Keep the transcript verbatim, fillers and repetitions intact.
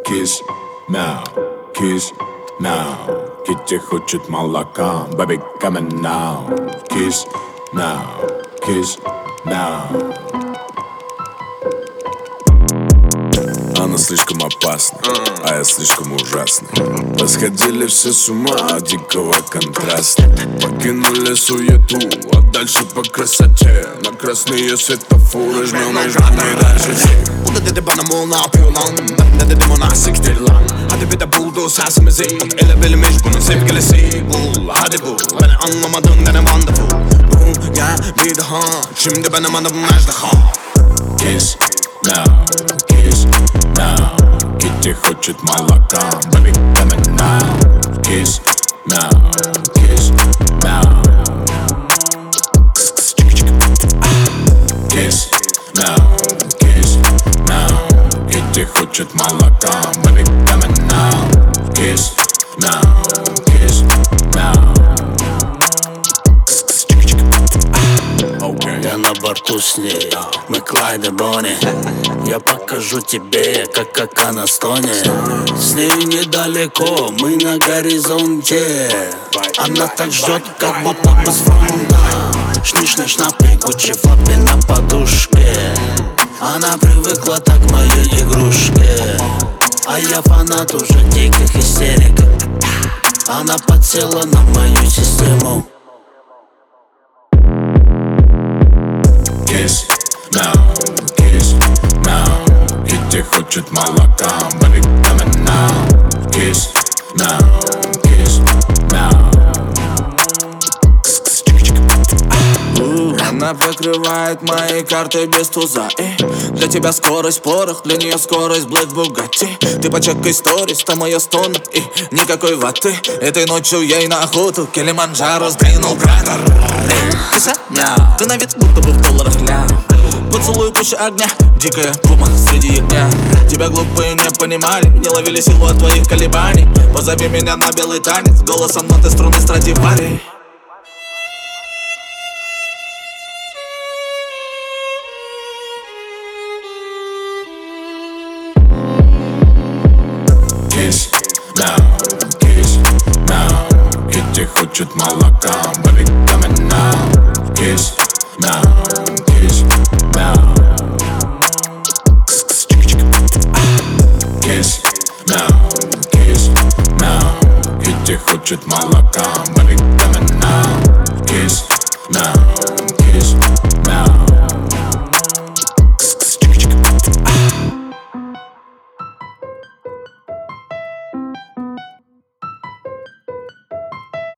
Kiss, now, kiss, now. Kitty хочет молока, baby coming now. Kiss, now, kiss, now. Она слишком опасна, а я слишком ужасный. Посходили все с ума от дикого контраста. Покинули суету, а дальше по красоте. На красные светофоры жмем и жмем дальше всех. Burada dedi bana mol ne yapıyor lan? Ben de dedim ona siktir lan. Hadi bir de buldu sesimizi. Ele bilmiş bunun sevgilisi. Bul hadi bul. Beni anlamadın denem wonderful. Bul gel bir daha. Şimdi benim adım Ejderha. Kiss, now, kiss, now. Kitty хочет молока, baby coming now. Kiss, now, kiss, now. Kiss, now, kiss, now. Kitty хочет молока, baby coming now. Kiss, now, kiss, now. Я на борту с ней, мы Клайд и Бонни. Я покажу тебе, как, как она стонет. С ней недалеко, мы на горизонте. Она так ждет, как будто бы с фронта. Шниш-ниш на пригучи фапе на подушке. Она привыкла так к моей игрушке. А я фанат уже диких истерик. Она подсела на мою систему. Kiss, now, kiss, now. Kitty хочет молока, baby coming now. Kiss, now, kiss, now. Она покрывает мои карты без туза. И для тебя скорость порох, для нее скорость Black Bugatti. Ты почекай сторис, там моя стон и никакой ваты. Этой ночью ей на охоту Килиманджаро сдвинул кратер. Киса, мяу, ты на вид будто бы в долларах ля. Поцелуй пуще огня, дикая пума среди ягня. Тебя глупые не понимали, не ловили силу от твоих колебаний. Позови меня на белый танец, голосом ноты струны Страдивари. Kiss, now, kiss, now. Kitty хочет молока, baby coming now. Kiss, now, kiss, now. Kiss, now, kiss, now. Kitty хочет молока, baby coming now. Kiss, now.